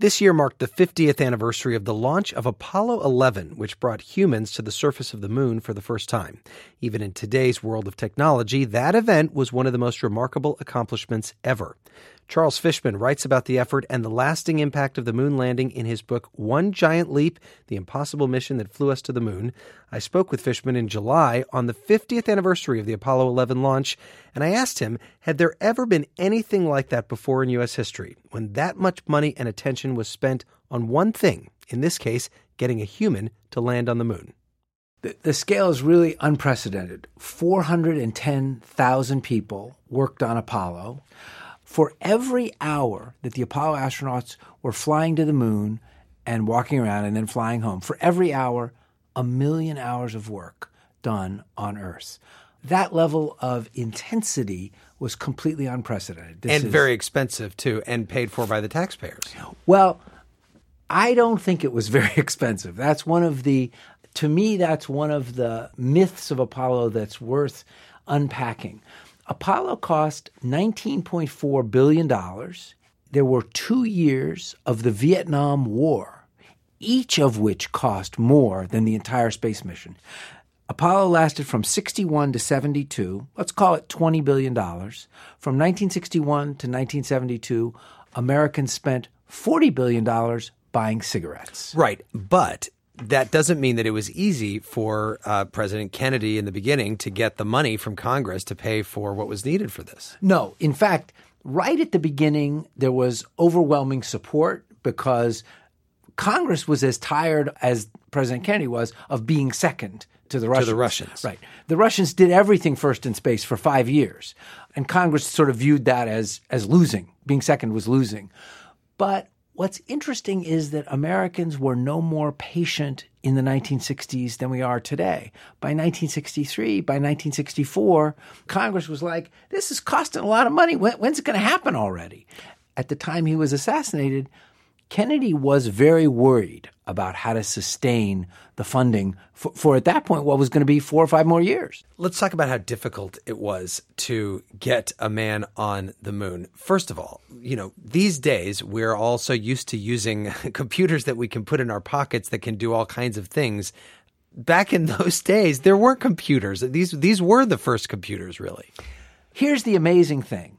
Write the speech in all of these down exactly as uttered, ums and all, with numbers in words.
This year marked the fiftieth anniversary of the launch of Apollo eleven, which brought humans to the surface of the moon for the first time. Even in today's world of technology, that event was one of the most remarkable accomplishments ever. Charles Fishman writes about the effort and the lasting impact of the moon landing in his book, One Giant Leap, The Impossible Mission That Flew Us to the Moon. I spoke with Fishman in July on the fiftieth anniversary of the Apollo eleven launch, and I asked him, had there ever been anything like that before in U S history, when that much money and attention was spent on one thing, in this case, getting a human to land on the moon? The, the scale is really unprecedented. four hundred ten thousand people worked on Apollo. For every hour that the Apollo astronauts were flying to the moon and walking around and then flying home, for every hour, a million hours of work done on Earth. That level of intensity was completely unprecedented. This and is, very expensive, too, and paid for by the taxpayers. Well, I don't think it was very expensive. That's one of the, to me, that's one of the myths of Apollo that's worth unpacking. Apollo cost nineteen point four billion dollars. There were two years of the Vietnam War, each of which cost more than the entire space mission. Apollo lasted from sixty-one to seventy-two. Let's call it twenty billion dollars. From nineteen sixty-one to nineteen seventy-two, Americans spent forty billion dollars buying cigarettes. Right, but that doesn't mean that it was easy for uh, President Kennedy in the beginning to get the money from Congress to pay for what was needed for this. No. In fact, right at the beginning, there was overwhelming support because Congress was as tired as President Kennedy was of being second to the Russians. To the Russians. Right. The Russians did everything first in space for five years. And Congress sort of viewed that as, as losing. Being second was losing. But what's interesting is that Americans were no more patient in the nineteen sixties than we are today. By nineteen sixty-three, by nineteen sixty-four, Congress was like, this is costing a lot of money. When, when's it going to happen already? At the time he was assassinated, Kennedy was very worried about how to sustain the funding for, for at that point, what was going to be four or five more years. Let's talk about how difficult it was to get a man on the moon. First of all, you know, these days we're all so used to using computers that we can put in our pockets that can do all kinds of things. Back in those days, there weren't computers. These, these were the first computers, really. Here's the amazing thing.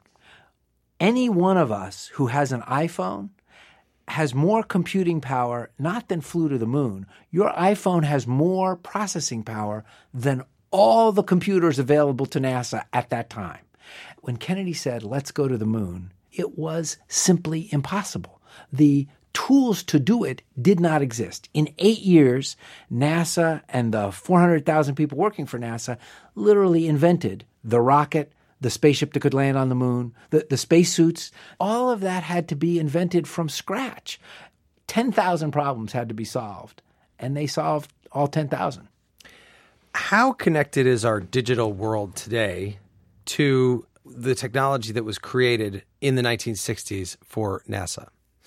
Any one of us who has an iPhone has more computing power, not than flew to the moon. Your iPhone has more processing power than all the computers available to NASA at that time. When Kennedy said, let's go to the moon, it was simply impossible. The tools to do it did not exist. In eight years, NASA and the four hundred thousand people working for NASA literally invented the rocket, the spaceship that could land on the moon, the, the spacesuits. All of that had to be invented from scratch. ten thousand problems had to be solved, and they solved all ten thousand. How connected is our digital world today to the technology that was created in the nineteen sixties for NASA?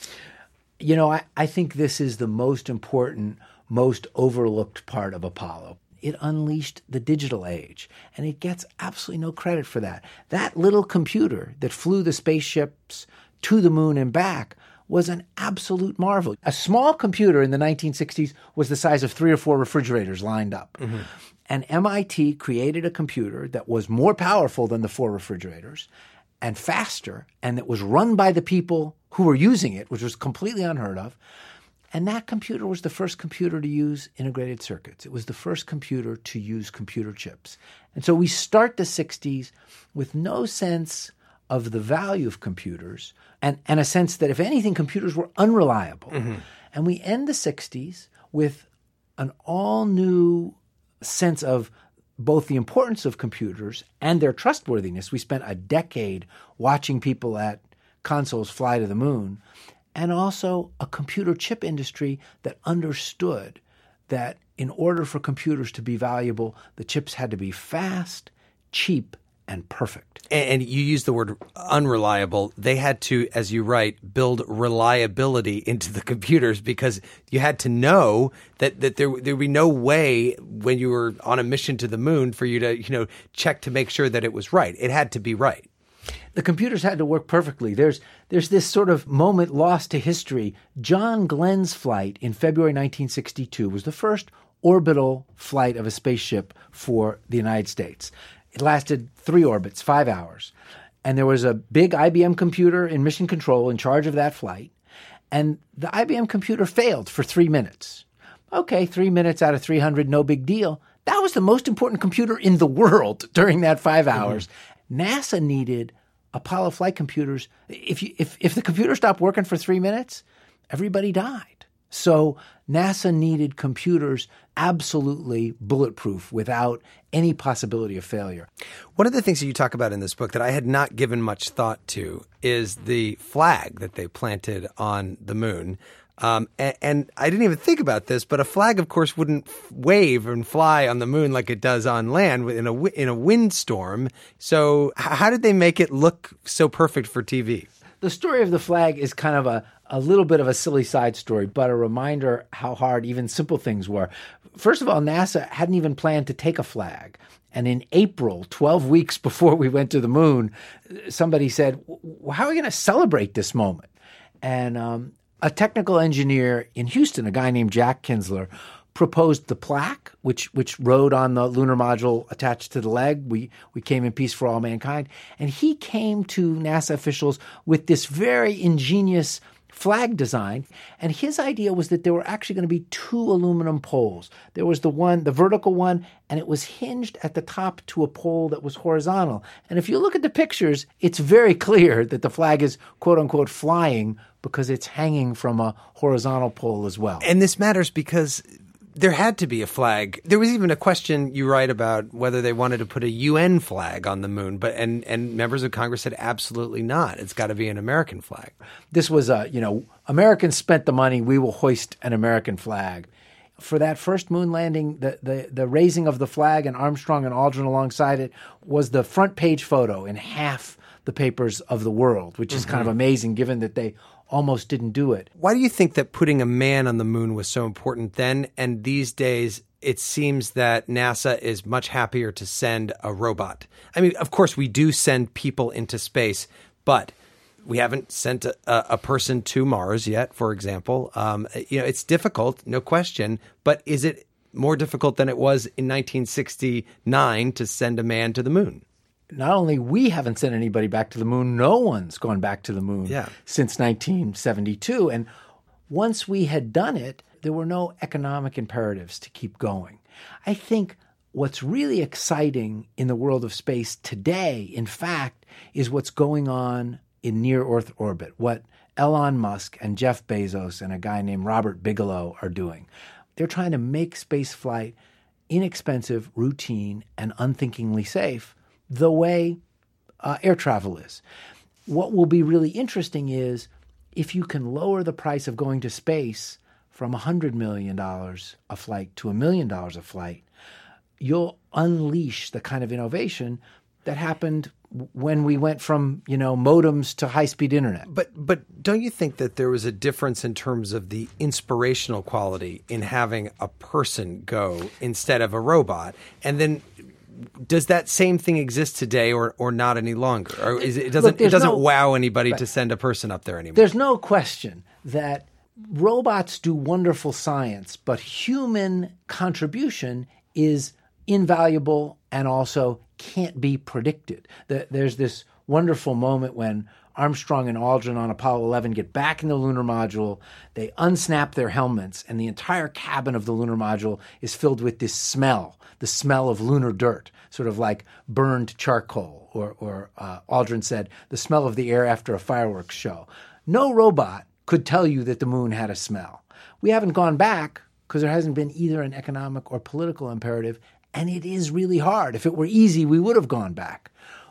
You know, I, I think this is the most important, most overlooked part of Apollo. It unleashed the digital age, and it gets absolutely no credit for that. That little computer that flew the spaceships to the moon and back was an absolute marvel. A small computer in the nineteen sixties was the size of three or four refrigerators lined up. Mm-hmm. And M I T created a computer that was more powerful than the four refrigerators and faster, and that was run by the people who were using it, which was completely unheard of. And that computer was the first computer to use integrated circuits. It was the first computer to use computer chips. And so we start the sixties with no sense of the value of computers and, and a sense that, if anything, computers were unreliable. Mm-hmm. And we end the sixties with an all-new sense of both the importance of computers and their trustworthiness. We spent a decade watching people at consoles fly to the moon. And also a computer chip industry that understood that in order for computers to be valuable, the chips had to be fast, cheap, and perfect. And, and you use the word unreliable. They had to, as you write, build reliability into the computers because you had to know that, that there there would be no way when you were on a mission to the moon for you to, you know, check to make sure that it was right. It had to be right. The computers had to work perfectly. There's there's this sort of moment lost to history. John Glenn's flight in February nineteen sixty-two was the first orbital flight of a spaceship for the United States. It lasted three orbits, five hours. And there was a big I B M computer in mission control in charge of that flight. And the I B M computer failed for three minutes. Okay, three minutes out of three hundred, no big deal. That was the most important computer in the world during that five hours. Mm-hmm. NASA needed Apollo flight computers. If, you, if, if the computer stopped working for three minutes, everybody died. So NASA needed computers absolutely bulletproof without any possibility of failure. One of the things that you talk about in this book that I had not given much thought to is the flag that they planted on the moon. Um, and, and I didn't even think about this, but a flag, of course, wouldn't wave and fly on the moon like it does on land in a in a windstorm. So how did they make it look so perfect for T V? The story of the flag is kind of a, a little bit of a silly side story, but a reminder how hard even simple things were. First of all, NASA hadn't even planned to take a flag. And in April, twelve weeks before we went to the moon, somebody said, how are we going to celebrate this moment? And um, a technical engineer in Houston, a guy named Jack Kinsler, proposed the plaque, which which rode on the lunar module attached to the leg. We we came in peace for all mankind. And he came to NASA officials with this very ingenious flag design. And his idea was that there were actually going to be two aluminum poles. There was the one, the vertical one, and it was hinged at the top to a pole that was horizontal. And if you look at the pictures, it's very clear that the flag is, quote unquote, flying because it's hanging from a horizontal pole as well. And this matters because there had to be a flag. There was even a question, you write, about whether they wanted to put a U N flag on the moon, but and, and members of Congress said absolutely not. It's got to be an American flag. This was a, you know, Americans spent the money, we will hoist an American flag. For that first moon landing, the, the, the raising of the flag and Armstrong and Aldrin alongside it was the front page photo in half the papers of the world, which is mm-hmm. kind of amazing given that they almost didn't do it. Why do you think that putting a man on the moon was so important then? And these days, it seems that NASA is much happier to send a robot. I mean, of course, we do send people into space, but we haven't sent a, a person to Mars yet, for example. Um, you know, it's difficult, no question, but is it more difficult than it was in nineteen sixty-nine to send a man to the moon? Not only we haven't sent anybody back to the moon, no one's gone back to the moon yeah. since nineteen seventy-two. And once we had done it, there were no economic imperatives to keep going. I think what's really exciting in the world of space today, in fact, is what's going on in near-Earth orbit, what Elon Musk and Jeff Bezos and a guy named Robert Bigelow are doing. They're trying to make spaceflight inexpensive, routine, and unthinkingly safe, the way uh, air travel is. What will be really interesting is if you can lower the price of going to space from one hundred million dollars a flight to a million dollars a flight, you'll unleash the kind of innovation that happened when we went from, you know, modems to high-speed internet. But but don't you think that there was a difference in terms of the inspirational quality in having a person go instead of a robot? And then does that same thing exist today or, or not any longer? Or is it, it doesn't Look, it doesn't no, wow anybody right. to send a person up there anymore? There's no question that robots do wonderful science, but human contribution is invaluable and also can't be predicted. There's this wonderful moment when Armstrong and Aldrin on Apollo eleven get back in the lunar module, they unsnap their helmets, and the entire cabin of the lunar module is filled with this smell, the smell of lunar dirt, sort of like burned charcoal, or, or uh, Aldrin said, the smell of the air after a fireworks show. No robot could tell you that the moon had a smell. We haven't gone back because there hasn't been either an economic or political imperative, and it is really hard. If it were easy, we would have gone back.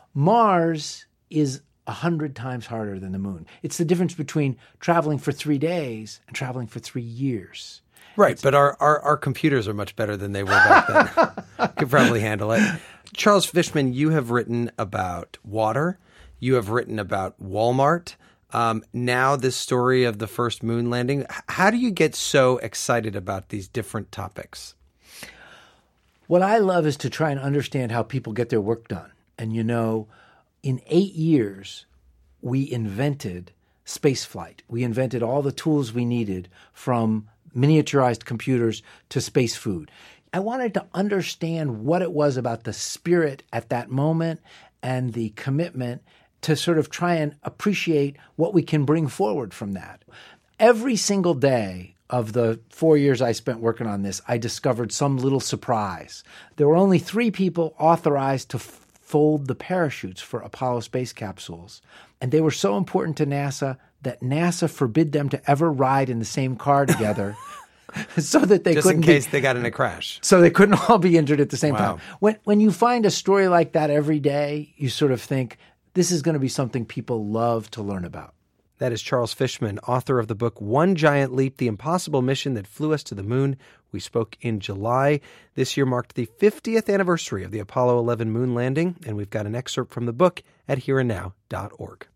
Mars is a hundred times harder than the moon. It's the difference between traveling for three days and traveling for three years. Right, it's, but our, our, our computers are much better than they were back then. Could probably handle it. Charles Fishman, you have written about water. You have written about Walmart. Um, now this story of the first moon landing. How do you get so excited about these different topics? What I love is to try and understand how people get their work done. And, you know, in eight years, we invented spaceflight. We invented all the tools we needed, from miniaturized computers to space food. I wanted to understand what it was about the spirit at that moment and the commitment to sort of try and appreciate what we can bring forward from that. Every single day of the four years I spent working on this, I discovered some little surprise. There were only three people authorized to f- fold the parachutes for Apollo space capsules. And they were so important to NASA that NASA forbid them to ever ride in the same car together so that they Just couldn't in case be, they got in a crash. so they couldn't all be injured at the same Wow. time. When when you find a story like that every day, you sort of think, this is going to be something people love to learn about. That is Charles Fishman, author of the book One Giant Leap, The Impossible Mission That Flew Us to the Moon. We spoke in July. This year marked the fiftieth anniversary of the Apollo eleven moon landing, and we've got an excerpt from the book at here and now dot org.